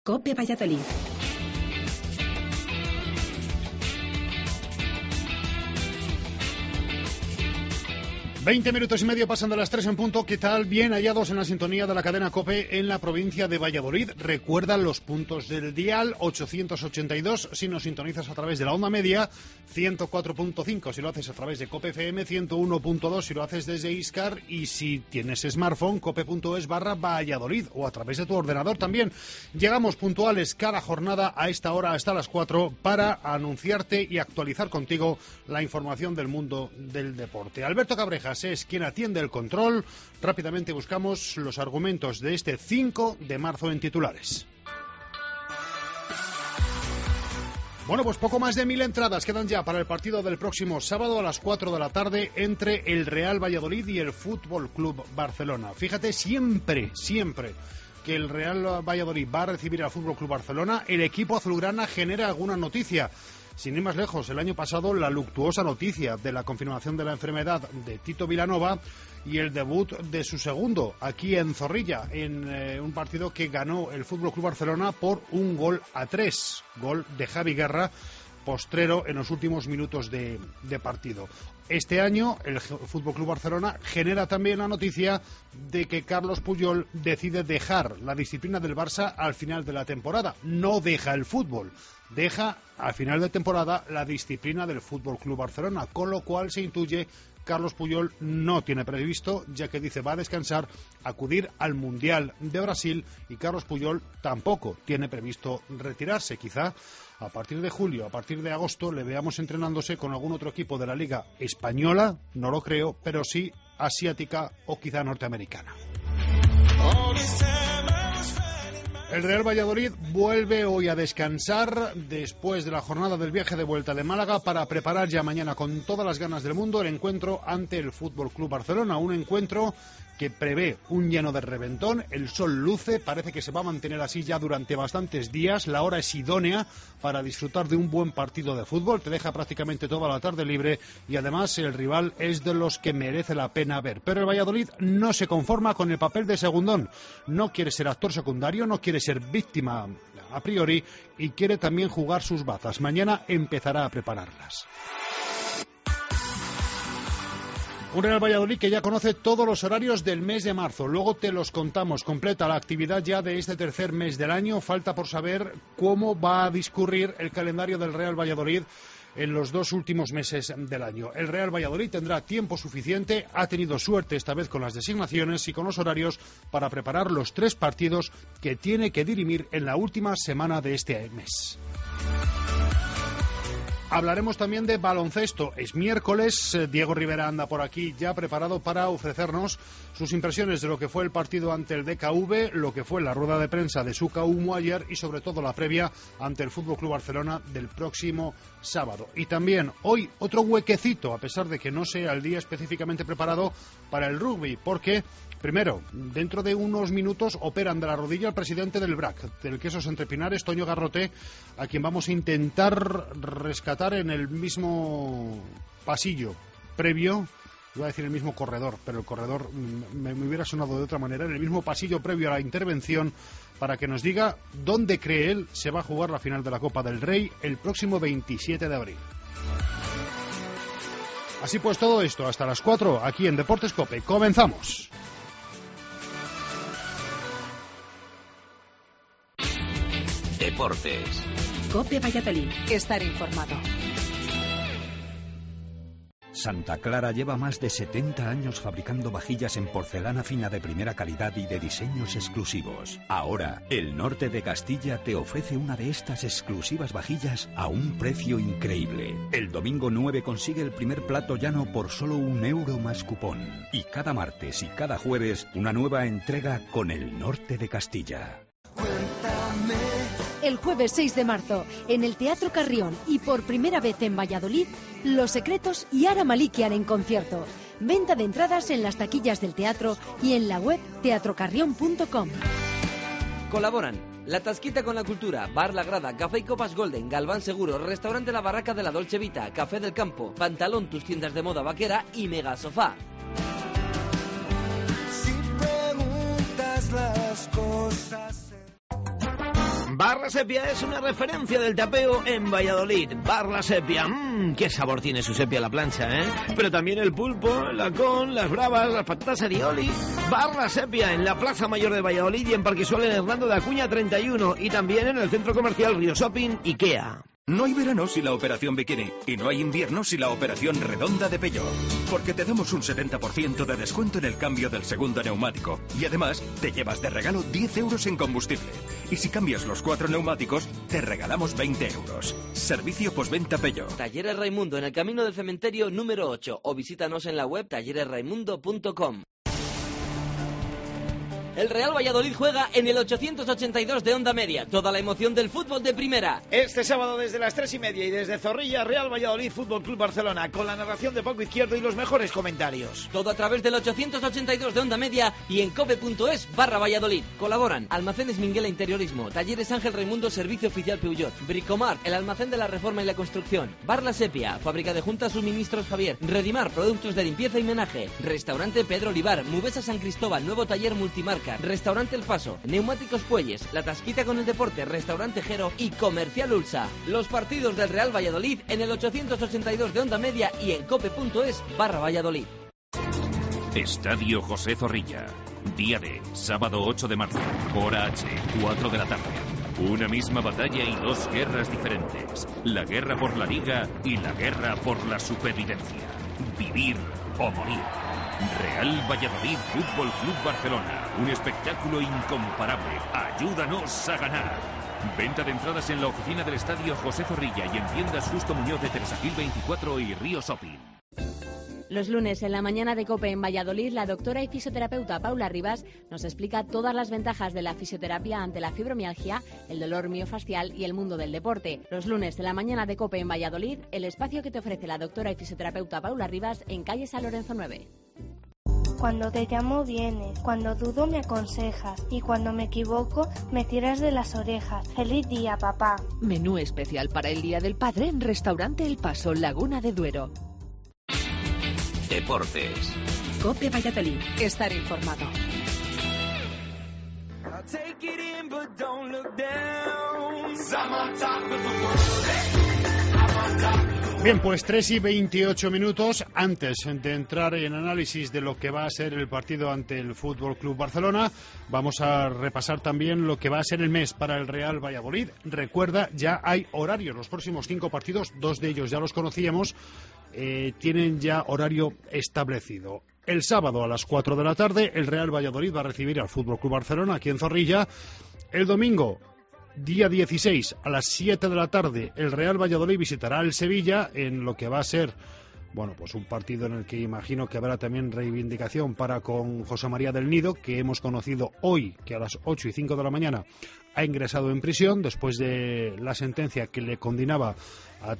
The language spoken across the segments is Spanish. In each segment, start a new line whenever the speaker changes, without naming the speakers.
COPE Valladolid.
20 minutos y medio pasan de las 3 en punto. ¿Qué tal? Bien hallados en la sintonía de la cadena COPE en la provincia de Valladolid. Recuerda los puntos del dial: 882 si nos sintonizas a través de la onda media, 104.5 si lo haces a través de COPE FM, 101.2 si lo haces desde Iscar, y si tienes smartphone, cope.es/Valladolid, o a través de tu ordenador también. Llegamos puntuales cada jornada a esta hora hasta las 4 para anunciarte y actualizar contigo la información del mundo del deporte. Alberto Cabrejas es quien atiende el control. Rápidamente buscamos los argumentos de este 5 de marzo en titulares. Bueno, pues poco más de 1000 entradas quedan ya para el partido del próximo sábado a las 4 de la tarde entre el Real Valladolid y el Fútbol Club Barcelona. Fíjate, siempre que el Real Valladolid va a recibir al Fútbol Club Barcelona, el equipo azulgrana genera alguna noticia. Sin ir más lejos, el año pasado la luctuosa noticia de la confirmación de la enfermedad de Tito Vilanova y el debut de su segundo aquí en Zorrilla, en un partido que ganó el Fútbol Club Barcelona por 1-3, gol de Javi Guerra, postrero en los últimos minutos de partido. Este año el Fútbol Club Barcelona genera también la noticia de que Carlos Puyol decide dejar la disciplina del Barça al final de la temporada. No deja el fútbol, deja al final de temporada la disciplina del Fútbol Club Barcelona, con lo cual se intuye Carlos Puyol no tiene previsto, ya que dice va a descansar, acudir al Mundial de Brasil, y Carlos Puyol tampoco tiene previsto retirarse. Quizá a partir de julio, a partir de agosto, le veamos entrenándose con algún otro equipo de la Liga Española, no lo creo, pero sí asiática o quizá norteamericana. El Real Valladolid vuelve hoy a descansar después de la jornada del viaje de vuelta de Málaga para preparar ya mañana con todas las ganas del mundo el encuentro ante el Fútbol Club Barcelona, un encuentro que prevé un lleno de reventón. El sol luce, parece que se va a mantener así ya durante bastantes días. La hora es idónea para disfrutar de un buen partido de fútbol, te deja prácticamente toda la tarde libre, y además el rival es de los que merece la pena ver. Pero el Valladolid no se conforma con el papel de segundón, no quiere ser actor secundario, no quiere ser víctima a priori, y quiere también jugar sus bazas. Mañana empezará a prepararlas. Un Real Valladolid que ya conoce todos los horarios del mes de marzo. Luego te los contamos. Completa la actividad ya de este tercer mes del año. Falta por saber cómo va a discurrir el calendario del Real Valladolid en los 2 últimos meses del año. El Real Valladolid tendrá tiempo suficiente, ha tenido suerte esta vez con las designaciones y con los horarios para preparar los 3 partidos que tiene que dirimir en la última semana de este mes. Hablaremos también de baloncesto. Es miércoles, Diego Rivera anda por aquí ya preparado para ofrecernos sus impresiones de lo que fue el partido ante el DKV, lo que fue la rueda de prensa de Suka Umu ayer y sobre todo la previa ante el Fútbol Club Barcelona del próximo sábado. Y también hoy otro huequecito, a pesar de que no sea el día específicamente preparado para el rugby, porque primero, dentro de unos minutos operan de la rodilla al presidente del BRAC, del Quesos Entre Pinares, Toño Garrote, a quien vamos a intentar rescatar en el mismo pasillo previo, iba a decir el mismo corredor, pero el corredor me hubiera sonado de otra manera, en el mismo pasillo previo a la intervención, para que nos diga dónde cree él se va a jugar la final de la Copa del Rey el próximo 27 de abril. Así pues, todo esto hasta las 4 aquí en Deportes COPE. ¡Comenzamos!
Deportes.
COPE Valladolid. Estar informado.
Santa Clara lleva más de 70 años fabricando vajillas en porcelana fina de primera calidad y de diseños exclusivos. Ahora, el norte de Castilla te ofrece una de estas exclusivas vajillas a un precio increíble. El domingo 9 consigue el primer plato llano por solo €1 más cupón. Y cada martes y cada jueves, una nueva entrega con el norte de Castilla.
El jueves 6 de marzo, en el Teatro Carrión y por primera vez en Valladolid, Los Secretos y Ara Malikian en concierto. Venta de entradas en las taquillas del teatro y en la web teatrocarrión.com.
Colaboran La Tasquita con la Cultura, Bar La Grada, Café y Copas Golden, Galván Seguro, Restaurante La Barraca de la Dolce Vita, Café del Campo, Pantalón, tus tiendas de moda vaquera y Mega Sofá.
Si preguntas las cosas... Bar La Sepia es una referencia del tapeo en Valladolid. Bar La Sepia, qué sabor tiene su sepia a la plancha, ¿eh? Pero también el pulpo, el lacón, las bravas, las patatas arioli. Bar La Sepia en la Plaza Mayor de Valladolid y en Parquisual en Hernando de Acuña 31 y también en el centro comercial Río Shopping IKEA.
No hay verano sin la operación bikini y no hay invierno sin la operación redonda de Peugeot. Porque te damos un 70% de descuento en el cambio del segundo neumático. Y además te llevas de regalo 10 euros en combustible. Y si cambias los 4 neumáticos, te regalamos 20 euros. Servicio postventa Peugeot.
Talleres Raimundo en el Camino del Cementerio número 8 o visítanos en la web talleresraimundo.com. El Real Valladolid juega en el 882 de Onda Media. Toda la emoción del fútbol de primera.
Este sábado desde las 3:30 y desde Zorrilla, Real Valladolid Fútbol Club Barcelona, con la narración de Paco Izquierdo y los mejores comentarios.
Todo a través del 882 de Onda Media y en cope.es/Valladolid. Colaboran Almacenes Minguela Interiorismo, Talleres Ángel Raimundo Servicio Oficial Peugeot, Bricomart, el almacén de la reforma y la construcción, Bar La Sepia, Fábrica de Juntas Suministros Javier, Redimar, productos de limpieza y menaje, Restaurante Pedro Olivar, Mubesa San Cristóbal, nuevo taller multimarca, Restaurante El Paso, Neumáticos Puelles, La Tasquita con el Deporte, Restaurante Jero y Comercial Ulsa. Los partidos del Real Valladolid en el 882 de Onda Media y en cope.es/Valladolid.
Estadio José Zorrilla. Día D, sábado 8 de marzo, hora H, 4 de la tarde. Una misma batalla y dos guerras diferentes. La guerra por la Liga y la guerra por la supervivencia. Vivir o morir. Real Valladolid Fútbol Club Barcelona. Un espectáculo incomparable. Ayúdanos a ganar. Venta de entradas en la oficina del Estadio José Zorrilla y en tiendas Justo Muñoz de Teresa Gil 24 y Río Shopping.
Los lunes en la mañana de COPE en Valladolid, la doctora y fisioterapeuta Paula Rivas nos explica todas las ventajas de la fisioterapia ante la fibromialgia, el dolor miofascial y el mundo del deporte. Los lunes en la mañana de COPE en Valladolid, el espacio que te ofrece la doctora y fisioterapeuta Paula Rivas en calle San Lorenzo 9.
Cuando te llamo vienes, cuando dudo me aconsejas y cuando me equivoco me tiras de las orejas. ¡Feliz día, papá!
Menú especial para el Día del Padre en Restaurante El Paso, Laguna de Duero.
Deportes.
COPE Valladolid. Estar informado.
Bien, pues 3:28. Antes de entrar en análisis de lo que va a ser el partido ante el Fútbol Club Barcelona, vamos a repasar también lo que va a ser el mes para el Real Valladolid. Recuerda, ya hay horarios. Los próximos 5 partidos, 2 de ellos ya los conocíamos, tienen ya horario establecido. El sábado a las 4 de la tarde, el Real Valladolid va a recibir al Fútbol Club Barcelona aquí en Zorrilla. El domingo, día 16, a las 7 de la tarde, el Real Valladolid visitará el Sevilla en lo que va a ser, bueno, pues un partido en el que imagino que habrá también reivindicación para con José María del Nido, que hemos conocido hoy, que a las 8:05 de la mañana ha ingresado en prisión después de la sentencia que le condenaba a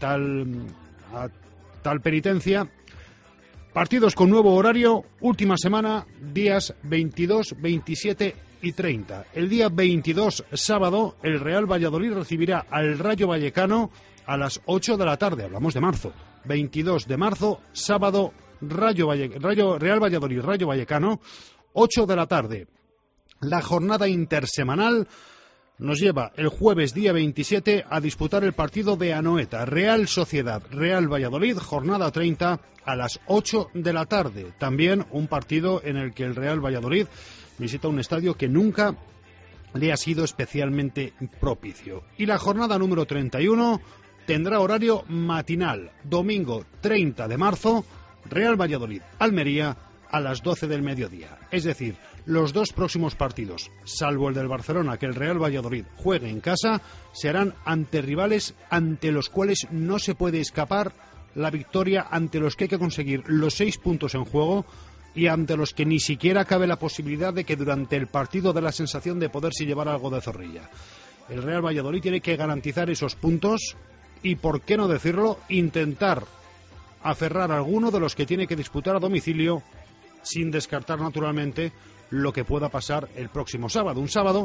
tal penitencia. Partidos con nuevo horario, última semana, días 22, 27 y 30. El día 22, sábado, el Real Valladolid recibirá al Rayo Vallecano a las 8 de la tarde. Hablamos de marzo. 22 de marzo, sábado, Real Valladolid, Rayo Vallecano, 8 de la tarde. La jornada intersemanal nos lleva el jueves día 27 a disputar el partido de Anoeta, Real Sociedad, Real Valladolid, jornada 30 a las 8 de la tarde. También un partido en el que el Real Valladolid visita un estadio que nunca le ha sido especialmente propicio. Y la jornada número 31 tendrá horario matinal, domingo 30 de marzo, Real Valladolid, Almería, a las 12 del mediodía. Es decir, los 2 próximos partidos, salvo el del Barcelona, que el Real Valladolid juegue en casa, serán ante rivales ante los cuales no se puede escapar la victoria, ante los que hay que conseguir los 6 puntos en juego y ante los que ni siquiera cabe la posibilidad de que durante el partido dé la sensación de poderse llevar algo de Zorrilla. El Real Valladolid tiene que garantizar esos puntos y, por qué no decirlo, intentar aferrar a alguno de los que tiene que disputar a domicilio, sin descartar naturalmente lo que pueda pasar el próximo sábado. Un sábado,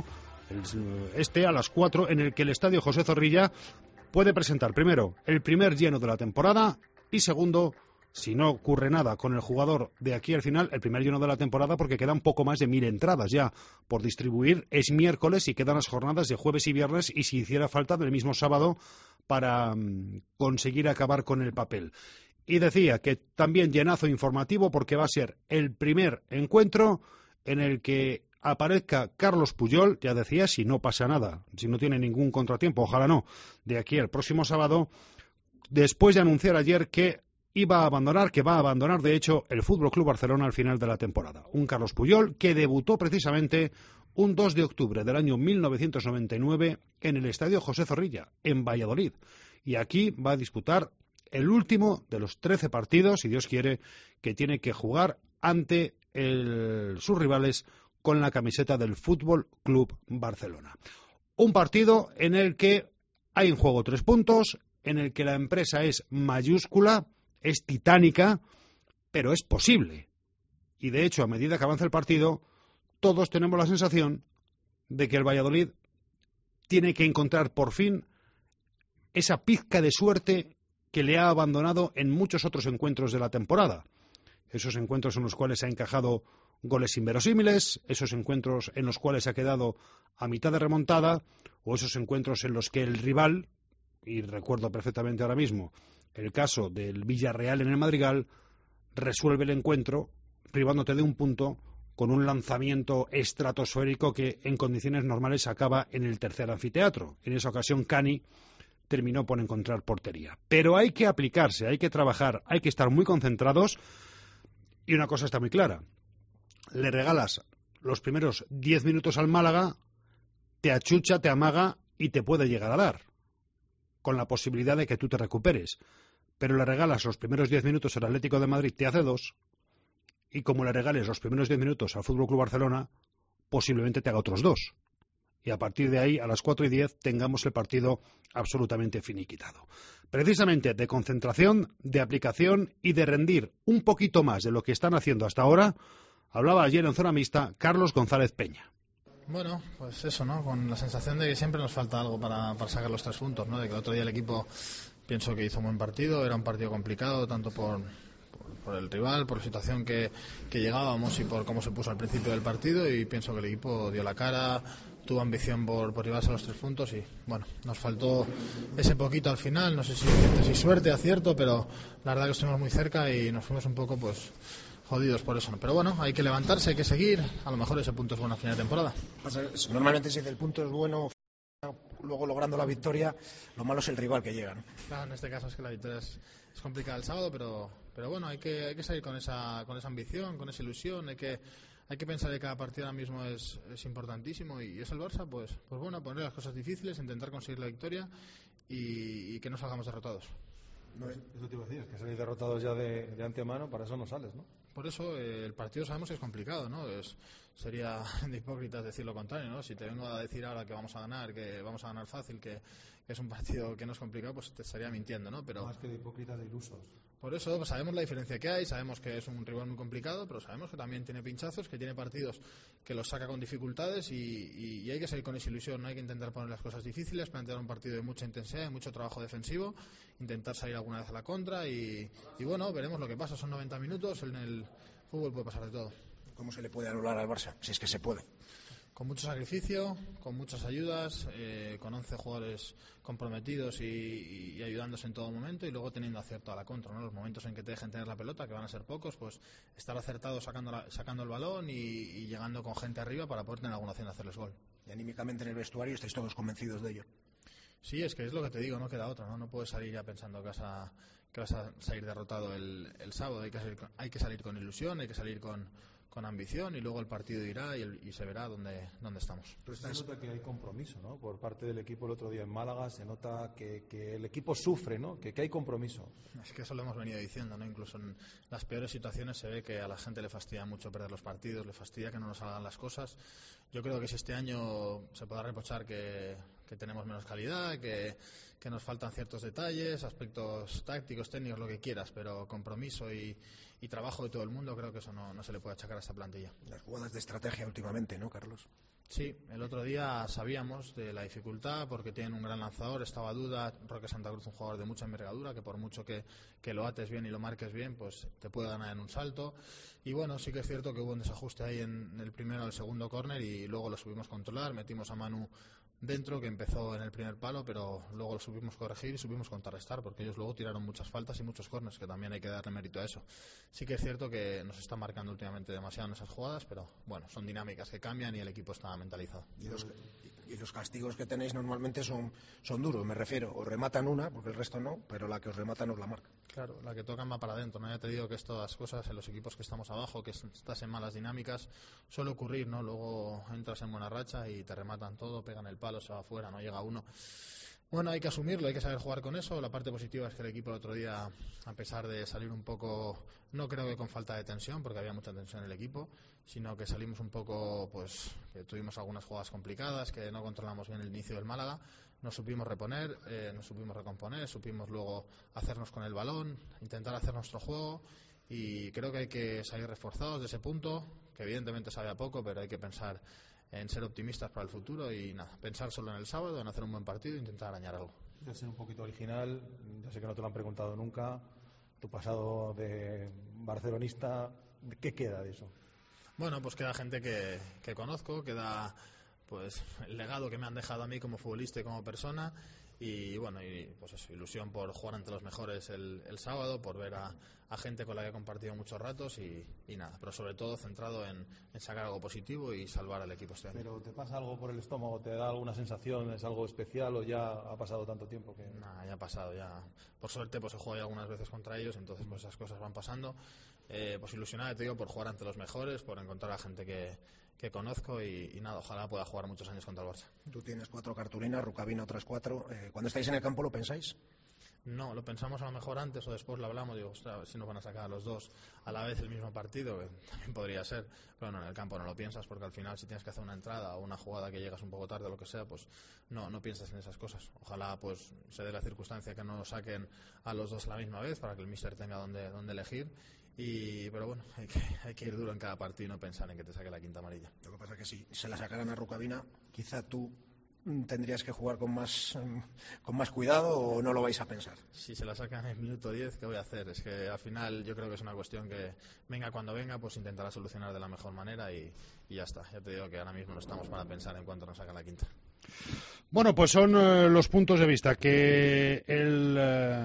a las 4, en el que el Estadio José Zorrilla puede presentar, primero, el primer lleno de la temporada y, segundo, si no ocurre nada con el jugador de aquí al final, el primer lleno de la temporada, porque quedan poco más de 1000 entradas ya por distribuir. Es miércoles y quedan las jornadas de jueves y viernes, y si hiciera falta del mismo sábado para conseguir acabar con el papel. Y decía que también llenazo informativo, porque va a ser el primer encuentro en el que aparezca Carlos Puyol, ya decía, si no pasa nada, si no tiene ningún contratiempo, ojalá no, de aquí al próximo sábado, después de anunciar ayer que va a abandonar de hecho el Fútbol Club Barcelona al final de la temporada. Un Carlos Puyol que debutó precisamente un 2 de octubre del año 1999 en el Estadio José Zorrilla, en Valladolid. Y aquí va a disputar el último de los 13 partidos, si Dios quiere, que tiene que jugar ante sus rivales con la camiseta del Fútbol Club Barcelona. Un partido en el que hay en juego 3 puntos, en el que la empresa es mayúscula, es titánica, pero es posible. Y de hecho, a medida que avanza el partido, todos tenemos la sensación de que el Valladolid tiene que encontrar por fin esa pizca de suerte que le ha abandonado en muchos otros encuentros de la temporada. Esos encuentros en los cuales ha encajado goles inverosímiles, esos encuentros en los cuales ha quedado a mitad de remontada, o esos encuentros en los que el rival, y recuerdo perfectamente ahora mismo el caso del Villarreal en el Madrigal, resuelve el encuentro privándote de un punto con un lanzamiento estratosférico que en condiciones normales acaba en el tercer anfiteatro. En esa ocasión Cani terminó por encontrar portería. Pero hay que aplicarse, hay que trabajar, hay que estar muy concentrados, y una cosa está muy clara: le regalas los primeros 10 minutos al Málaga, te achucha, te amaga y te puede llegar a dar, con la posibilidad de que tú te recuperes. Pero le regalas los primeros 10 minutos al Atlético de Madrid, te hace 2, y como le regales los primeros 10 minutos al Fútbol Club Barcelona, posiblemente te haga otros 2. Y a partir de ahí, a las 4:10, tengamos el partido absolutamente finiquitado. Precisamente de concentración, de aplicación y de rendir un poquito más de lo que están haciendo hasta ahora, hablaba ayer en zona mixta Carlos González Peña.
Bueno, pues eso, ¿no? Con la sensación de que siempre nos falta algo para sacar los 3 puntos, ¿no? De que el otro día el equipo, pienso que hizo un buen partido, era un partido complicado, tanto por el rival, por la situación que llegábamos y por cómo se puso al principio del partido, y pienso que el equipo dio la cara, tuvo ambición por llevarse los 3 puntos, y bueno, nos faltó ese poquito al final, no sé si suerte, acierto, pero la verdad que estuvimos muy cerca y nos fuimos un poco pues jodidos por eso, ¿no? Pero bueno, hay que levantarse, hay que seguir, a lo mejor ese punto es bueno a final de temporada.
Normalmente si el punto es bueno, luego logrando la victoria, lo malo es el rival que llega, ¿no?
Claro, en este caso es que la victoria es complicada el sábado, pero bueno, hay que salir con esa ambición, con esa ilusión, hay que pensar que cada partido ahora mismo es importantísimo, y es el Barça, pues bueno, poner las cosas difíciles, intentar conseguir la victoria y que no salgamos derrotados.
Eso te iba a decir, es que salir derrotados ya de antemano, para eso no sales, ¿no?
Por eso el partido sabemos que es complicado, ¿no? Sería de hipócritas decir lo contrario, ¿no? Si te vengo a decir ahora que vamos a ganar fácil, que es un partido que no es complicado, pues te estaría mintiendo, ¿no? Pero
más que de hipócritas, de ilusos.
Por eso pues, sabemos la diferencia que hay, sabemos que es un rival muy complicado, pero sabemos que también tiene pinchazos, que tiene partidos que los saca con dificultades, y hay que salir con esa ilusión, no hay que intentar poner las cosas difíciles, plantear un partido de mucha intensidad, de mucho trabajo defensivo, intentar salir alguna vez a la contra, y bueno, veremos lo que pasa. Son 90 minutos, en el fútbol puede pasar de todo.
¿Cómo se le puede anular al Barça? Si es que se puede.
Con mucho sacrificio, con muchas ayudas, con 11 jugadores comprometidos y ayudándose en todo momento, y luego teniendo acierto a la contra, ¿no? Los momentos en que te dejen tener la pelota, que van a ser pocos, pues estar acertado sacando el balón y llegando con gente arriba para poder tener alguna opción de hacerles gol.
Y anímicamente en el vestuario estáis todos convencidos de ello.
Sí, es que es lo que te digo, no queda otra, ¿no? No puedes salir ya pensando que vas a salir derrotado el sábado. Hay que salir con ilusión, hay que salir con ambición, y luego el partido irá y se verá dónde estamos.
Pero se nota que hay compromiso, ¿no? Por parte del equipo el otro día en Málaga se nota que el equipo sufre, ¿no? Que hay compromiso.
Es que eso lo hemos venido diciendo, ¿no? Incluso en las peores situaciones se ve que a la gente le fastidia mucho perder los partidos, le fastidia que no nos salgan las cosas. Yo creo que si este año se podrá reprochar que tenemos menos calidad, que nos faltan ciertos detalles, aspectos tácticos, técnicos, lo que quieras, pero compromiso y trabajo de todo el mundo, creo que eso no se le puede achacar a esta plantilla.
Las jugadas de estrategia últimamente, ¿no, Carlos?
Sí, el otro día sabíamos de la dificultad porque tienen un gran lanzador, estaba duda, Roque Santa Cruz, un jugador de mucha envergadura, que por mucho que lo ates bien y lo marques bien, pues te puede ganar en un salto. Y bueno, sí que es cierto que hubo un desajuste ahí en el primero o el segundo córner y luego lo supimos controlar, metimos a Manu dentro, que empezó en el primer palo, pero luego lo supimos corregir y supimos contrarrestar, porque ellos luego tiraron muchas faltas y muchos córners, que también hay que darle mérito a eso. Sí que es cierto que nos están marcando últimamente demasiado en esas jugadas, pero bueno, son dinámicas que cambian y el equipo está mentalizado.
Y los castigos que tenéis normalmente son duros, me refiero, os rematan una, porque el resto no, pero la que os rematan os la marca.
Claro, la que tocan va para adentro, ¿no? Ya te digo que estas cosas en los equipos que estamos abajo, que estás en malas dinámicas, suele ocurrir, ¿no? Luego entras en buena racha y te rematan todo, pegan el palo, se va afuera, no llega uno. Bueno, hay que asumirlo, hay que saber jugar con eso. La parte positiva es que el equipo el otro día, a pesar de salir un poco, no creo que con falta de tensión, porque había mucha tensión en el equipo, sino que salimos un poco, pues, que tuvimos algunas jugadas complicadas, que no controlamos bien el inicio del Málaga, nos supimos reponer, nos supimos recomponer, supimos luego hacernos con el balón, intentar hacer nuestro juego, y creo que hay que salir reforzados de ese punto, que evidentemente sabe a poco, pero hay que pensar en ser optimistas para el futuro y nada, pensar solo en el sábado, en hacer un buen partido e intentar arañar algo.
Voy a ser un poquito original, ya sé que no te lo han preguntado nunca, tu pasado de barcelonista, ¿qué queda de eso?
Bueno, pues queda gente que conozco, queda pues el legado que me han dejado a mí como futbolista y como persona, y bueno, y pues eso, ilusión por jugar ante los mejores el sábado, por ver a gente con la que he compartido muchos ratos y nada, pero sobre todo centrado en sacar algo positivo y salvar al equipo este año.
¿Pero te pasa algo por el estómago? ¿Te da alguna sensación? ¿Es algo especial o ya ha pasado tanto tiempo que...?
Nah, ya ha pasado, ya. Por suerte pues he jugado ya algunas veces contra ellos, entonces pues esas cosas van pasando. Pues ilusionado, te digo, por jugar ante los mejores, por encontrar a gente que conozco y nada, ojalá pueda jugar muchos años contra el Barça.
Tú tienes 4 cartulinas, Rukavina otras 4. Cuando estáis en el campo, ¿lo pensáis?
No, lo pensamos a lo mejor antes o después lo hablamos, digo, ostras, a ver si nos van a sacar a los dos a la vez el mismo partido, que también podría ser, pero no, en el campo no lo piensas, porque al final si tienes que hacer una entrada o una jugada que llegas un poco tarde o lo que sea, pues no piensas en esas cosas. Ojalá pues se dé la circunstancia que no nos saquen a los dos a la misma vez para que el míster tenga donde elegir. Pero bueno, hay que ir duro en cada partido y no pensar en que te saque la quinta amarilla.
Lo que pasa es que si se la sacaran a Rukavina, quizá tú tendrías que jugar con más cuidado, o no lo vais a pensar.
Si se la sacan en el minuto 10, ¿qué voy a hacer? Es que al final yo creo que es una cuestión que venga cuando venga, pues intentará solucionar de la mejor manera y ya está. Ya te digo que ahora mismo no estamos para pensar en cuánto nos sacan la quinta.
Bueno, pues son los puntos de vista que el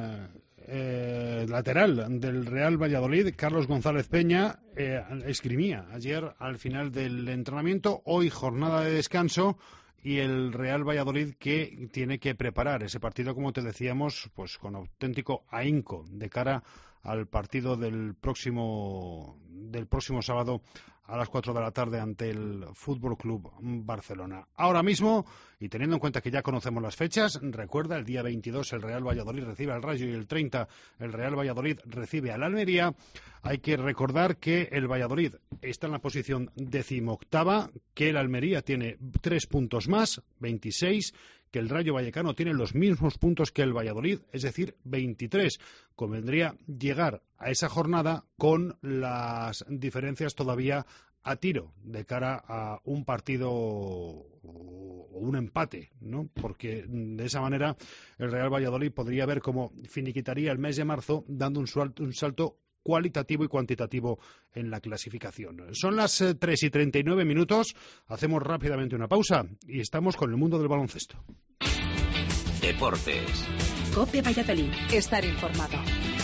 lateral del Real Valladolid, Carlos González Peña, esgrimía ayer al final del entrenamiento. Hoy jornada de descanso y el Real Valladolid que tiene que preparar ese partido, como te decíamos, pues con auténtico ahínco de cara al partido del próximo sábado a las 4 de la tarde ante el Fútbol Club Barcelona. Ahora mismo, y teniendo en cuenta que ya conocemos las fechas, recuerda, el día 22 el Real Valladolid recibe al Rayo y el 30 el Real Valladolid recibe al Almería. Hay que recordar que el Valladolid está en la posición 18ª, que el Almería tiene 3 puntos más, 26, que el Rayo Vallecano tiene los mismos puntos que el Valladolid, es decir, 23. Convendría llegar a esa jornada con las diferencias todavía a tiro de cara a un partido o un empate, ¿no? Porque de esa manera el Real Valladolid podría ver cómo finiquitaría el mes de marzo dando un salto cualitativo y cuantitativo en la clasificación. Son las 3:39, hacemos rápidamente una pausa y estamos con el mundo del baloncesto.
Deportes.
COPE Valladolid. Estar informado.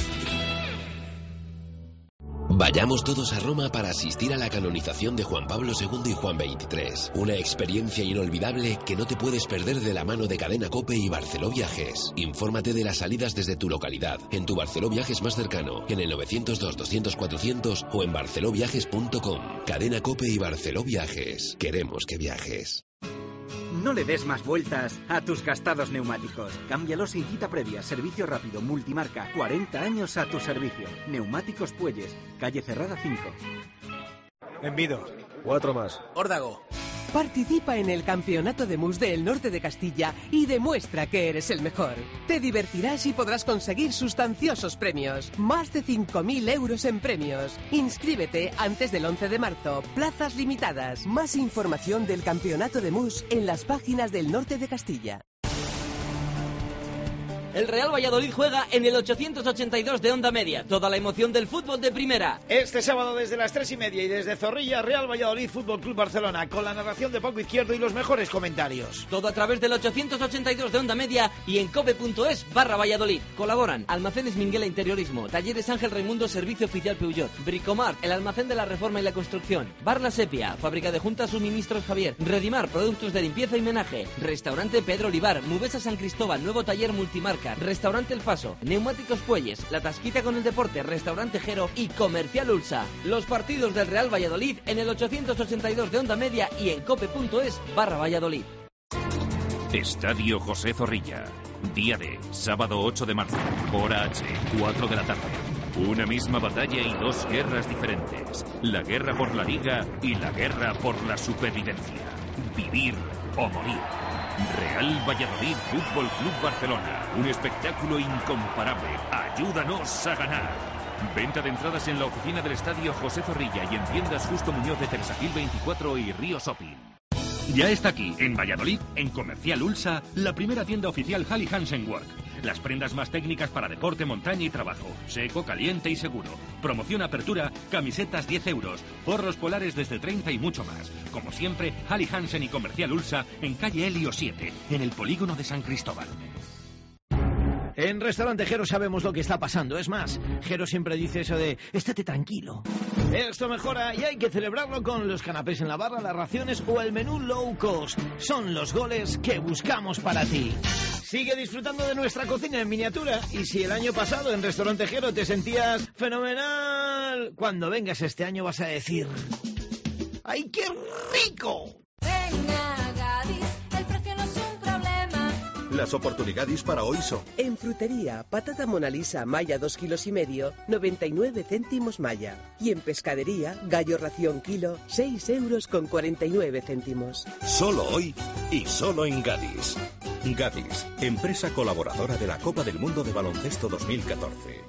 Vayamos todos a Roma para asistir a la canonización de Juan Pablo II y Juan XXIII. Una experiencia inolvidable que no te puedes perder de la mano de Cadena COPE y Barceló Viajes. Infórmate de las salidas desde tu localidad, en tu Barceló Viajes más cercano, en el 902-200-400 o en barceloviajes.com. Cadena COPE y Barceló Viajes. Queremos que viajes.
No le des más vueltas a tus gastados neumáticos. Cámbialos sin cita previa. Servicio rápido, multimarca. 40 años a tu servicio. Neumáticos Puelles, calle Cerrada 5.
Envido.
4 más.
Órdago.
Participa en el Campeonato de Mus del Norte de Castilla y demuestra que eres el mejor. Te divertirás y podrás conseguir sustanciosos premios. Más de 5.000 euros en premios. Inscríbete antes del 11 de marzo. Plazas limitadas. Más información del Campeonato de Mus en las páginas del Norte de Castilla.
El Real Valladolid juega en el 882 de Onda Media. Toda la emoción del fútbol de primera.
Este sábado desde las 3:30 y desde Zorrilla, Real Valladolid Fútbol Club Barcelona, con la narración de Paco Izquierdo y los mejores comentarios.
Todo a través del 882 de Onda Media y en cope.es/Valladolid. Colaboran Almacenes Minguela Interiorismo, Talleres Ángel Raimundo Servicio Oficial Peugeot, Bricomart, el almacén de la reforma y la construcción, Bar La Sepia, Fábrica de Juntas Suministros Javier, Redimar, productos de limpieza y menaje, Restaurante Pedro Olivar, Mubesa San Cristóbal, nuevo taller multimarca, Restaurante El Paso, Neumáticos Puelles, La Tasquita con el Deporte, Restaurante Jero y Comercial Ulsa. Los partidos del Real Valladolid en el 882 de Onda Media y en cope.es/Valladolid.
Estadio José Zorrilla. Día de sábado 8 de marzo, hora H, 4 de la tarde. Una misma batalla y dos guerras diferentes. La guerra por la Liga y la guerra por la supervivencia. Vivir o morir. Real Valladolid Fútbol Club Barcelona. Un espectáculo incomparable. Ayúdanos a ganar. Venta de entradas en la oficina del Estadio José Zorrilla y en tiendas Justo Muñoz de Teresa Gil 24 y Río Sopil.
Ya está aquí, en Valladolid, en Comercial Ulsa, la primera tienda oficial Halli Hansen Work. Las prendas más técnicas para deporte, montaña y trabajo. Seco, caliente y seguro. Promoción apertura, camisetas 10 euros, forros polares desde 30 y mucho más. Como siempre, Halli Hansen y Comercial Ulsa en calle Helio 7, en el polígono de San Cristóbal.
En Restaurante Jero sabemos lo que está pasando. Es más, Jero siempre dice eso de estate tranquilo. Esto mejora y hay que celebrarlo con los canapés en la barra, las raciones o el menú low cost. Son los goles que buscamos para ti. Sigue disfrutando de nuestra cocina en miniatura. Y si el año pasado en Restaurante Jero te sentías fenomenal, cuando vengas este año vas a decir ¡ay, qué rico!
Venga, Gadis, el precio no es un problema.
Las oportunidades para hoy son:
en frutería, patata Mona Lisa Maya 2,5 kilos, 99 céntimos Maya. Y en pescadería, gallo ración kilo, 6,49 euros.
Solo hoy y solo en Gadis. Gadis, empresa colaboradora de la Copa del Mundo de Baloncesto 2014.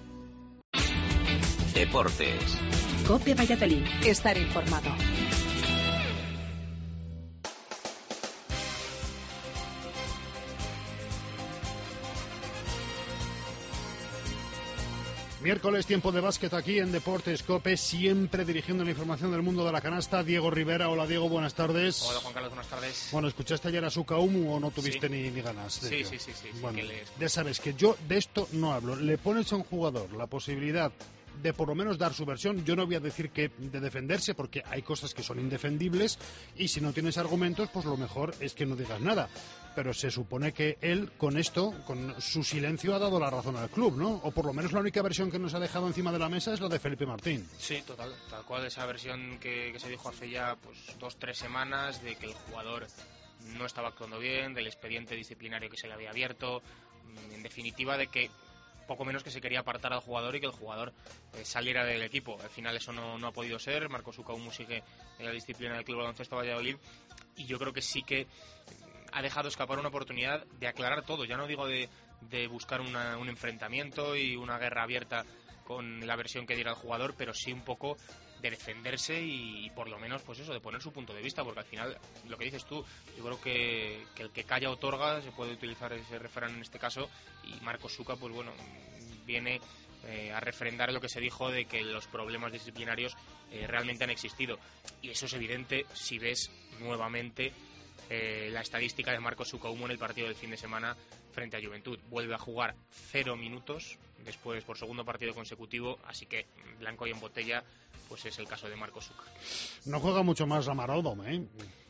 Deportes.
Cope Valladolid. Estar informado.
Miércoles, tiempo de básquet aquí en Deportes Cope, siempre dirigiendo la información del mundo de la canasta. Diego Rivera. Hola, Diego, buenas tardes.
Hola, Juan Carlos, buenas tardes.
Bueno, ¿escuchaste ayer a Sukaumu o no tuviste ni ganas?
Sí.
Bueno, ya sabes que yo de esto no hablo. Le pones a un jugador la posibilidad de por lo menos dar su versión. Yo no voy a decir que de defenderse, porque hay cosas que son indefendibles y si no tienes argumentos, pues lo mejor es que no digas nada. Pero se supone que él, con esto, con su silencio, ha dado la razón al club, ¿no? O por lo menos la única versión que nos ha dejado encima de la mesa es la de Felipe Martín.
Sí, tal cual, esa versión que se dijo hace ya pues 2-3 semanas, de que el jugador no estaba actuando bien, del expediente disciplinario que se le había abierto, en definitiva de que poco menos que se quería apartar al jugador y que el jugador saliera del equipo. Al final eso no ha podido ser. Marco Sukaumu sigue en la disciplina del Club Baloncesto Valladolid y yo creo que sí que ha dejado escapar una oportunidad de aclarar todo. Ya no digo de buscar un enfrentamiento y una guerra abierta con la versión que diera el jugador, pero sí un poco de defenderse y por lo menos pues eso, de poner su punto de vista, porque al final lo que dices tú, yo creo que el que calla otorga, se puede utilizar ese refrán en este caso, y Marco Suca pues bueno, viene a refrendar lo que se dijo de que los problemas disciplinarios realmente han existido, y eso es evidente si ves nuevamente la estadística de Marco Sukaumu en el partido del fin de semana frente a Juventud. Vuelve a jugar 0 minutos después por segundo partido consecutivo, así que blanco y en botella pues es el caso de Marco Suca.
No juega mucho más Ramarodom, ¿eh?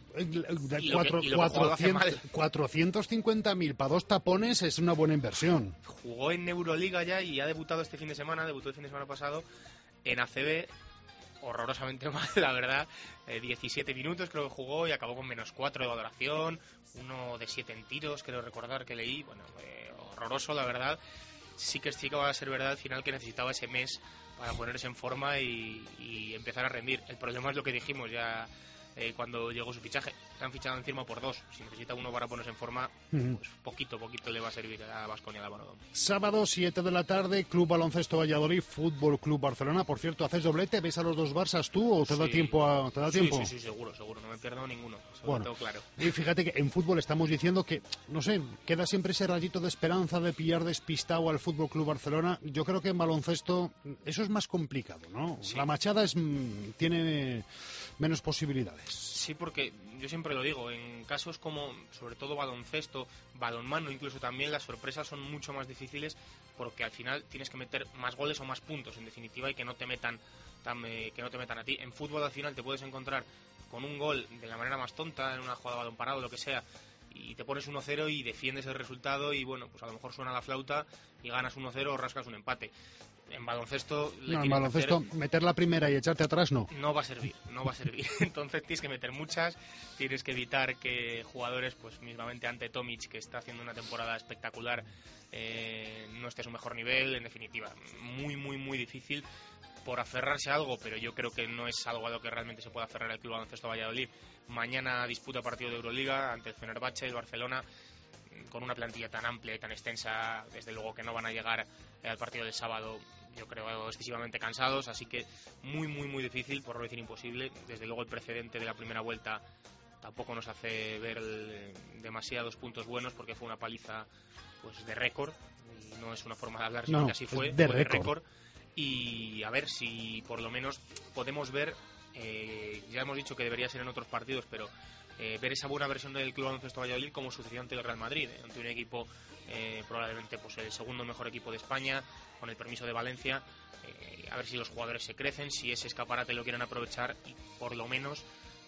450.000 para 2 tapones es una buena inversión.
Jugó en Euroliga ya y ha debutado este fin de semana, debutó el fin de semana pasado en ACB, horrorosamente mal, la verdad. 17 minutos creo que jugó y acabó con -4 de valoración, 1 de 7 en tiros, creo recordar que leí. Bueno, horroroso, la verdad. Sí que va a ser verdad al final que necesitaba ese mes para ponerse en forma y empezar a rendir. El problema es lo que dijimos ya cuando llegó su fichaje. Se han fichado encima por 2. Si necesita uno para ponerse en forma, pues poquito le va a servir a Baskonia la Bonodón.
Sábado, 7 de la tarde, Club Baloncesto Valladolid, Fútbol Club Barcelona. Por cierto, ¿haces doblete? ¿Ves a los dos Barças tú o te da tiempo?
Sí, seguro. No me pierdo ninguno.
Bueno,
tengo claro.
Y fíjate que en fútbol estamos diciendo que, no sé, queda siempre ese rayito de esperanza de pillar despistado al Fútbol Club Barcelona. Yo creo que en baloncesto eso es más complicado, ¿no? Sí. La machada tiene menos posibilidades.
Sí, porque yo siempre lo digo, en casos como, sobre todo baloncesto, balonmano incluso también, las sorpresas son mucho más difíciles porque al final tienes que meter más goles o más puntos, en definitiva, y que no te metan a ti. En fútbol al final te puedes encontrar con un gol de la manera más tonta, en una jugada de balón parado, lo que sea, y te pones 1-0 y defiendes el resultado y bueno, pues a lo mejor suena la flauta y ganas 1-0 o rascas un empate. En baloncesto
meter la primera y echarte atrás no
va a servir. Entonces tienes que meter muchas, tienes que evitar que jugadores, pues mismamente ante Tomic, que está haciendo una temporada espectacular, no esté a su mejor nivel. En definitiva, muy difícil por aferrarse a algo, pero yo creo que no es algo a lo que realmente se puede aferrar el Club Baloncesto Valladolid. Mañana disputa partido de Euroliga ante el Fenerbahce, el Barcelona, con una plantilla tan amplia y tan extensa. Desde luego que no van a llegar al partido del sábado, yo creo, excesivamente cansados, así que muy difícil, por no decir imposible. Desde luego el precedente de la primera vuelta tampoco nos hace ver demasiados puntos buenos, porque fue una paliza pues de récord, y no es una forma de hablar, sino que así fue de récord. Y a ver si por lo menos podemos ver, ya hemos dicho que debería ser en otros partidos, pero ver esa buena versión del Club Baloncesto Valladolid como sucedió ante el Real Madrid, ante un equipo probablemente pues el segundo mejor equipo de España, con el permiso de Valencia. A ver si los jugadores se crecen, si ese escaparate lo quieren aprovechar y por lo menos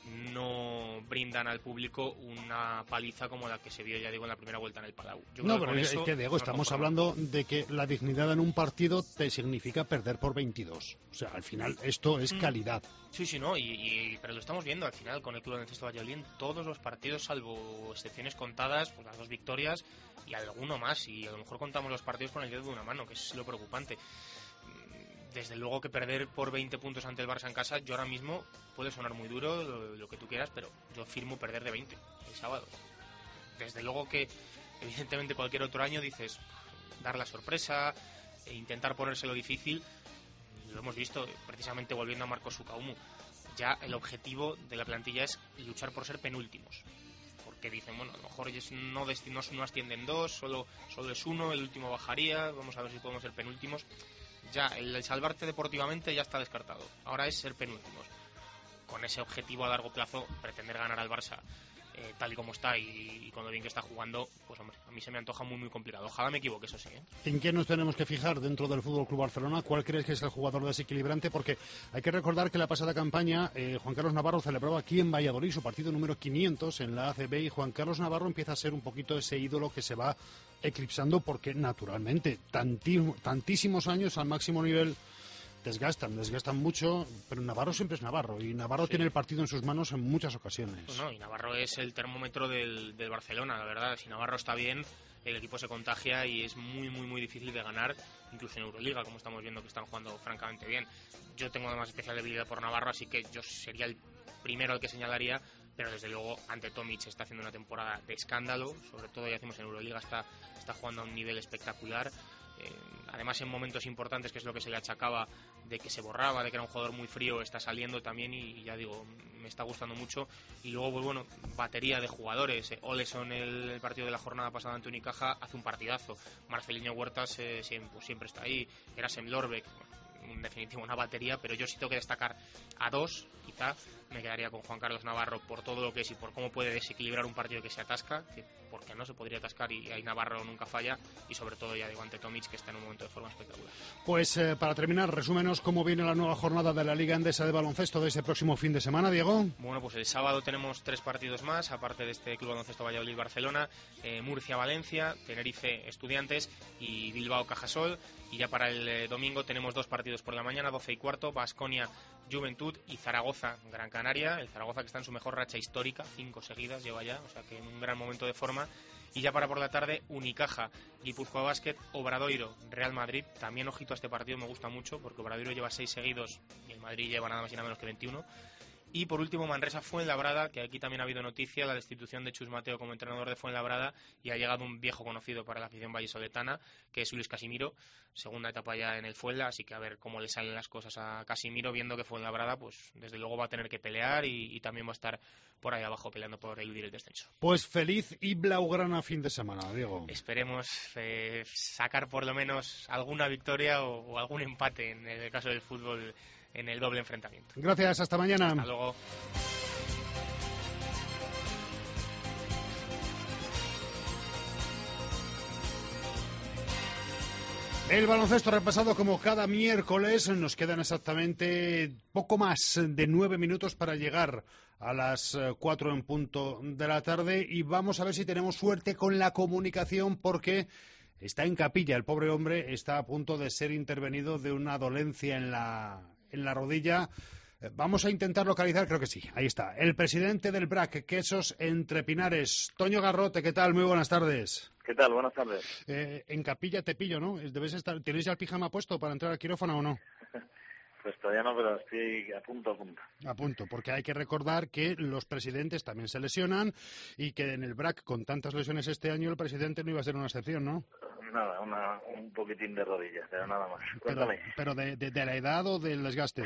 no brindan al público una paliza como la que se vio, ya digo, en la primera vuelta en el Palau.
Pero es que, Diego, estamos hablando de que la dignidad en un partido te significa perder por 22. O sea, al final esto es calidad.
Sí, no, pero lo estamos viendo al final con el Club Baloncesto Valladolid en todos los partidos, salvo excepciones contadas, pues las 2 victorias y alguno más, y a lo mejor contamos los partidos con el dedo de una mano, que es lo preocupante. Desde luego que perder por 20 puntos ante el Barça en casa, yo ahora mismo, puede sonar muy duro, lo que tú quieras, pero yo firmo perder de 20 el sábado. Desde luego que, evidentemente, cualquier otro año dices, dar la sorpresa, e intentar ponérselo difícil. Lo hemos visto, precisamente volviendo a Marcos Sukaumu. Ya el objetivo de la plantilla es luchar por ser penúltimos. Porque dicen, bueno, a lo mejor no ascienden 2, solo es 1, el último bajaría, vamos a ver si podemos ser penúltimos. Ya, el salvarte deportivamente ya está descartado. Ahora es ser penúltimos. Con ese objetivo a largo plazo, pretender ganar al Barça tal y como está y con lo bien que está jugando, pues hombre, a mí se me antoja muy complicado. Ojalá me equivoque, eso sí.
¿En qué nos tenemos que fijar dentro del Fútbol Club Barcelona? ¿Cuál crees que es el jugador desequilibrante? Porque hay que recordar que la pasada campaña Juan Carlos Navarro celebraba aquí en Valladolid su partido número 500 en la ACB, y Juan Carlos Navarro empieza a ser un poquito ese ídolo que se va eclipsando porque naturalmente tantísimos años al máximo nivel desgastan mucho, pero Navarro siempre es Navarro, y Navarro tiene el partido en sus manos en muchas ocasiones.
Y Navarro es el termómetro del Barcelona, la verdad. Si Navarro está bien, el equipo se contagia y es muy difícil de ganar, incluso en Euroliga, como estamos viendo que están jugando francamente bien. Yo tengo además especial debilidad por Navarro, así que yo sería el primero al que señalaría, pero desde luego ante Tomic está haciendo una temporada de escándalo, sobre todo ya decimos en Euroliga está jugando a un nivel espectacular. Además en momentos importantes, que es lo que se le achacaba de que se borraba, de que era un jugador muy frío, está saliendo también y ya digo, me está gustando mucho. Y luego, pues bueno, batería de jugadores. Oleson, el partido de la jornada pasada ante Unicaja, hace un partidazo. Marcelinho Huertas siempre está ahí. Erasem Lorbeck, en definitiva una batería, pero yo sí tengo que destacar a 2, quizá me quedaría con Juan Carlos Navarro por todo lo que es y por cómo puede desequilibrar un partido que se atasca, que porque no se podría atascar y ahí Navarro nunca falla, y sobre todo ya digo ante Tomic, que está en un momento de forma espectacular.
Pues para terminar, resúmenos cómo viene la nueva jornada de la Liga Endesa de Baloncesto de este próximo fin de semana, Diego.
Bueno, pues el sábado tenemos 3 partidos más, aparte de este Club Baloncesto Valladolid-Barcelona, Murcia-Valencia, Tenerife Estudiantes y Bilbao-Cajasol, y ya para el domingo tenemos 2 partidos por la mañana, 12:15, Baskonia Juventud y Zaragoza Gran Canaria. El Zaragoza que está en su mejor racha histórica, 5 seguidas lleva ya, o sea que en un gran momento de forma. Y ya para por la tarde, Unicaja Guipúzcoa Basket, Obradoiro Real Madrid. También ojito a este partido, me gusta mucho porque Obradoiro lleva 6 seguidos y el Madrid lleva nada más y nada menos que 21. Y por último, Manresa Fuenlabrada, que aquí también ha habido noticia, la destitución de Chus Mateo como entrenador de Fuenlabrada, y ha llegado un viejo conocido para la afición vallisoletana, que es Luis Casimiro, segunda etapa ya en el Fuenla, así que a ver cómo le salen las cosas a Casimiro, viendo que Fuenlabrada, pues desde luego va a tener que pelear y también va a estar por ahí abajo peleando por eludir el descenso.
Pues feliz y blaugrana fin de semana, Diego.
Esperemos sacar por lo menos alguna victoria o algún empate en el caso del fútbol en el doble enfrentamiento.
Gracias, hasta mañana.
Hasta luego.
El baloncesto repasado como cada miércoles. Nos quedan exactamente poco más de 9 minutos para llegar a las 4 en punto de la tarde y vamos a ver si tenemos suerte con la comunicación porque está en capilla. El pobre hombre está a punto de ser intervenido de una dolencia en la rodilla. Vamos a intentar localizar, creo que sí, ahí está. El presidente del BRAC, Quesos Entre Pinares, Toño Garrote, ¿qué tal? Muy buenas tardes.
¿Qué tal? Buenas tardes.
En capilla te pillo, ¿no? Debes estar, ¿tenéis ya el pijama puesto para entrar al quirófano o no?
Pues todavía no, pero estoy a punto.
A punto, porque hay que recordar que los presidentes también se lesionan y que en el BRAC, con tantas lesiones este año, el presidente no iba a ser una excepción, ¿no?
Nada, un poquitín de rodillas, pero nada más. Cuéntame.
Pero de la edad o del desgaste.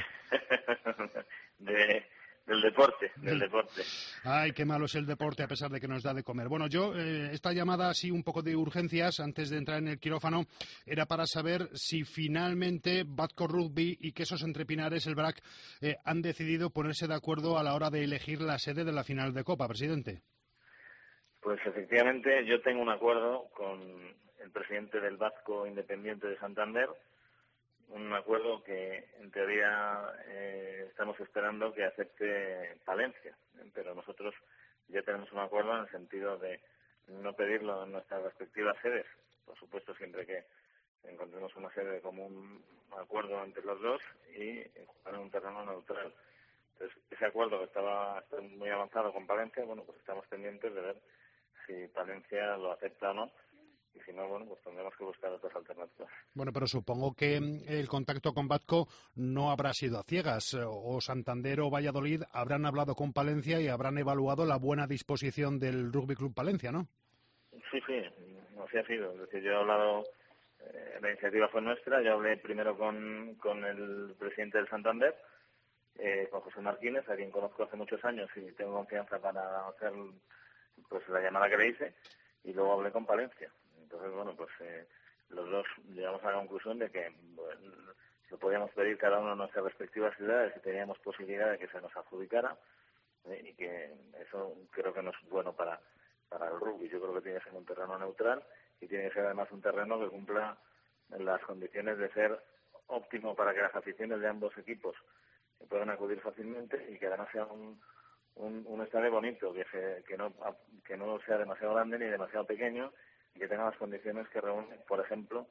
Del deporte.
Ay, qué malo es el deporte a pesar de que nos da de comer. Bueno, yo, esta llamada así un poco de urgencias antes de entrar en el quirófano era para saber si finalmente Batco Rugby y Quesos Entre Pinares, el BRAC, han decidido ponerse de acuerdo a la hora de elegir la sede de la final de Copa, presidente.
Pues efectivamente yo tengo un acuerdo con el presidente del Batco Independiente de Santander, un acuerdo que en teoría estamos esperando que acepte Palencia, pero nosotros ya tenemos un acuerdo en el sentido de no pedirlo en nuestras respectivas sedes, por supuesto siempre que encontremos una sede de común acuerdo entre los dos y jugar en un terreno neutral. Entonces ese acuerdo que está muy avanzado con Palencia, bueno, pues estamos pendientes de ver si Palencia lo acepta o no. Y si no, bueno, pues tendremos que buscar otras alternativas.
Bueno, pero supongo que el contacto con Batco no habrá sido a ciegas. O Santander o Valladolid habrán hablado con Palencia y habrán evaluado la buena disposición del Rugby Club Palencia, ¿no?
Sí, así ha sido. Es decir, yo he hablado, la iniciativa fue nuestra, yo hablé primero con el presidente del Santander, con José Martínez, a quien conozco hace muchos años y tengo confianza para hacer pues la llamada que le hice, y luego hablé con Palencia. Entonces, bueno, pues los dos llegamos a la conclusión de que lo podíamos pedir cada uno en nuestras respectivas ciudades y teníamos posibilidad de que se nos adjudicara y que eso creo que no es bueno para el rugby. Yo creo que tiene que ser un terreno neutral y tiene que ser además un terreno que cumpla las condiciones de ser óptimo para que las aficiones de ambos equipos puedan acudir fácilmente y que además sea un estadio bonito, que no sea demasiado grande ni demasiado pequeño y que tenga las condiciones que reúne, por ejemplo,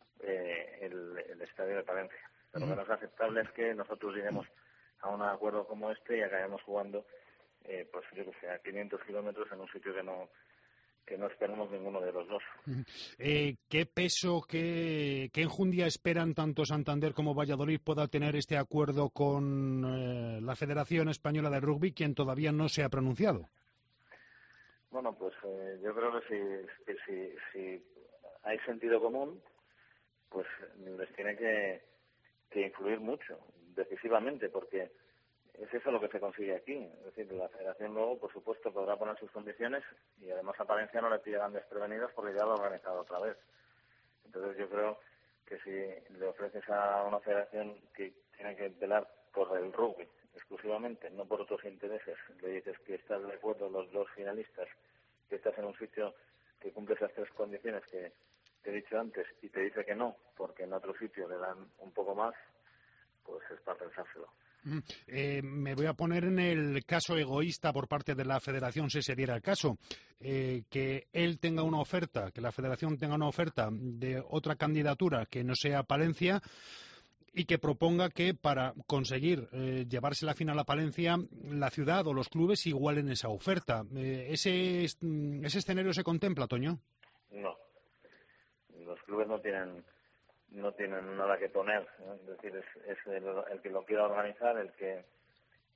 el estadio de Palencia. Pero lo menos aceptable es que nosotros lleguemos a un acuerdo como este y acabemos jugando, pues yo que sé, a 500 kilómetros en un sitio que no esperamos ninguno de los dos.
¿Qué peso, qué enjundia esperan tanto Santander como Valladolid pueda tener este acuerdo con la Federación Española de Rugby, quien todavía no se ha pronunciado?
Bueno, pues yo creo que si hay sentido común, pues les tiene que influir mucho, decisivamente, porque es eso lo que se consigue aquí. Es decir, la Federación luego, por supuesto, podrá poner sus condiciones y además a Palencia no le pillarán desprevenidos porque ya lo ha organizado otra vez. Entonces yo creo que si le ofreces a una federación que tiene que velar por el rugby exclusivamente, no por otros intereses, le dices que estás de acuerdo los dos finalistas, que estás en un sitio que cumple esas tres condiciones que te he dicho antes y te dice que no, porque en otro sitio le dan un poco más, pues es para pensárselo.
Me voy a poner en el caso egoísta por parte de la Federación, si se diera el caso, que él tenga una oferta, que la Federación tenga una oferta de otra candidatura que no sea Palencia y que proponga que para conseguir llevarse la final a Palencia, la ciudad o los clubes igualen esa oferta. ¿Ese escenario se contempla, Toño?
No. Los clubes no tienen nada que poner, ¿no? Es decir, es el que lo quiera organizar, el que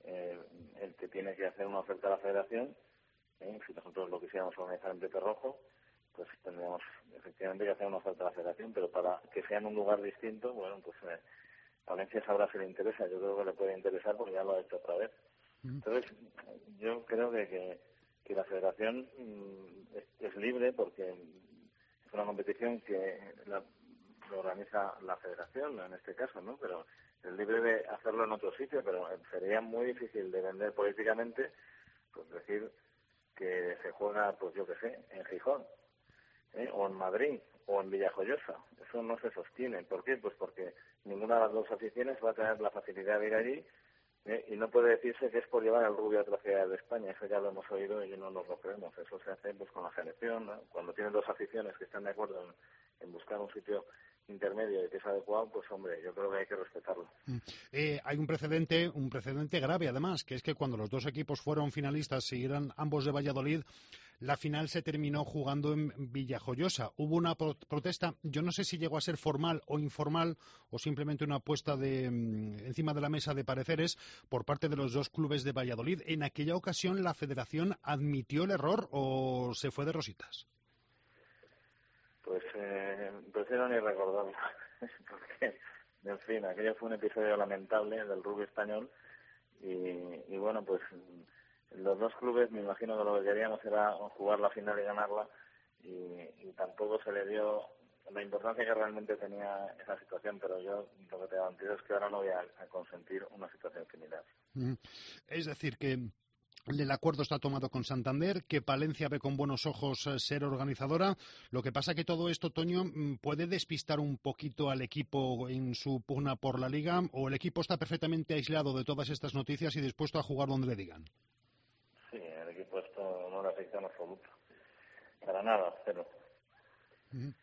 el que tiene que hacer una oferta a la Federación. Si nosotros lo quisiéramos organizar en Pepe Rojo, pues tendríamos efectivamente que hacer una oferta a la Federación, pero para que sea en un lugar distinto, bueno, pues Valencia sabrá si le interesa. Yo creo que le puede interesar porque ya lo ha hecho otra vez. Entonces, yo creo que la Federación es libre porque es una competición que lo organiza la Federación, en este caso, ¿no? Pero es libre de hacerlo en otro sitio, pero sería muy difícil de vender políticamente, pues decir que se juega, pues yo qué sé, en Gijón, o en Madrid, o en Villajoyosa. Eso no se sostiene. ¿Por qué? Pues porque ninguna de las dos aficiones va a tener la facilidad de ir allí, y no puede decirse que es por llevar al rubio a otra ciudad de España. Eso ya lo hemos oído y no nos lo creemos. Eso se hace pues con la selección, ¿no? Cuando tienen dos aficiones que están de acuerdo en buscar un sitio intermedio y que es adecuado, pues hombre, yo creo que hay que respetarlo.
Hay un precedente grave además, que es que cuando los dos equipos fueron finalistas y eran ambos de Valladolid, la final se terminó jugando en Villajoyosa. Hubo una protesta, yo no sé si llegó a ser formal o informal o simplemente una puesta encima de la mesa de pareceres por parte de los dos clubes de Valladolid. ¿En aquella ocasión la Federación admitió el error o se fue de rositas?
Pues prefiero ni recordarlo, porque, en fin, aquello fue un episodio lamentable del rugby español y bueno, pues los dos clubes, me imagino que lo que queríamos era jugar la final y ganarla y tampoco se le dio la importancia que realmente tenía esa situación, pero yo lo que te garantizo es que ahora no voy a consentir una situación similar.
Es decir, que el acuerdo está tomado con Santander, que Palencia ve con buenos ojos ser organizadora. Lo que pasa que todo esto, Toño, puede despistar un poquito al equipo en su pugna por la Liga, o el equipo está perfectamente aislado de todas estas noticias y dispuesto a jugar donde le digan.
Sí, el equipo esto no le afecta en absoluto. Para nada, cero. No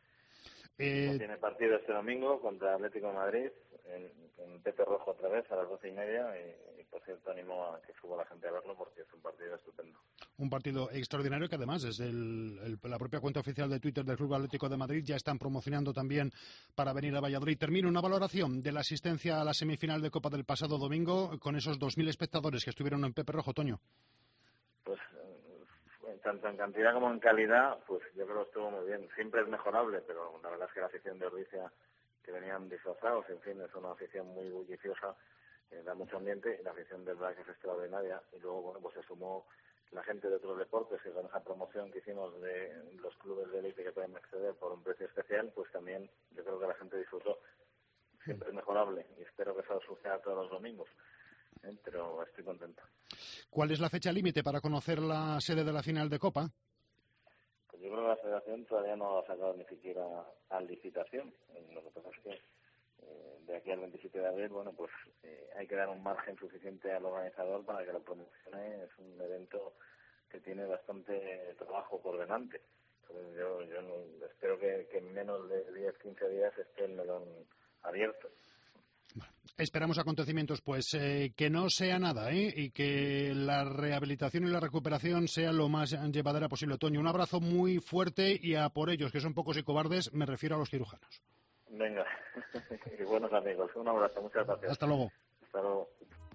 tiene partido este domingo contra Atlético de Madrid, en Pepe Rojo otra vez a las 12:30 y por cierto animo a que suba la gente a verlo porque es un partido estupendo.
Un partido extraordinario que además desde la propia cuenta oficial de Twitter del Club Atlético de Madrid ya están promocionando también para venir a Valladolid. Termino una valoración de la asistencia a la semifinal de Copa del pasado domingo con esos 2.000 espectadores que estuvieron en Pepe Rojo, Toño.
Pues tanto en cantidad como en calidad, pues yo creo que estuvo muy bien. Siempre es mejorable, pero la verdad es que la afición de Ordizia, que venían disfrazados, en fin, es una afición muy bulliciosa, da mucho ambiente, y la afición del Black es extraordinaria. Y luego, bueno, pues se sumó la gente de otros deportes, que con esa promoción que hicimos de los clubes de élite que pueden acceder por un precio especial, pues también yo creo que la gente disfrutó. Siempre es mejorable, y espero que eso suceda todos los domingos. Pero estoy contento.
¿Cuál es la fecha límite para conocer la sede de la final de Copa?
Pues yo creo que la Federación todavía no ha sacado ni siquiera a licitación. Lo que pasa es que de aquí al 27 de abril, bueno, pues hay que dar un margen suficiente al organizador para que lo promocione. Es un evento que tiene bastante trabajo por delante. Entonces yo espero que en menos de 10-15 días esté el melón abierto.
Esperamos acontecimientos, pues que no sea nada, y que la rehabilitación y la recuperación sea lo más llevadera posible. Toño, un abrazo muy fuerte y a por ellos, que son pocos y cobardes, me refiero a los cirujanos.
Venga, y buenos amigos, un abrazo, muchas gracias.
Hasta luego.
Hasta luego.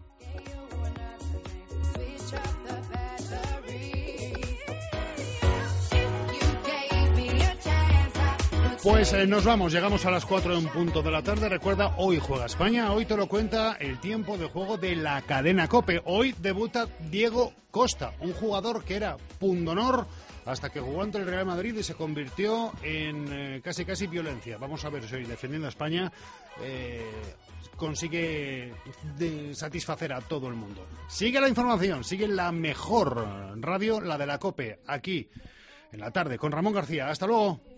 Pues nos vamos, llegamos a las 4 en punto de la tarde. Recuerda, hoy juega España, hoy te lo cuenta el tiempo de juego de la cadena COPE. Hoy debuta Diego Costa, un jugador que era pundonor hasta que jugó ante el Real Madrid y se convirtió en casi violencia. Vamos a ver si hoy, defendiendo a España, consigue satisfacer a todo el mundo. Sigue la información, sigue la mejor radio, la de la COPE, aquí en la tarde, con Ramón García. Hasta luego.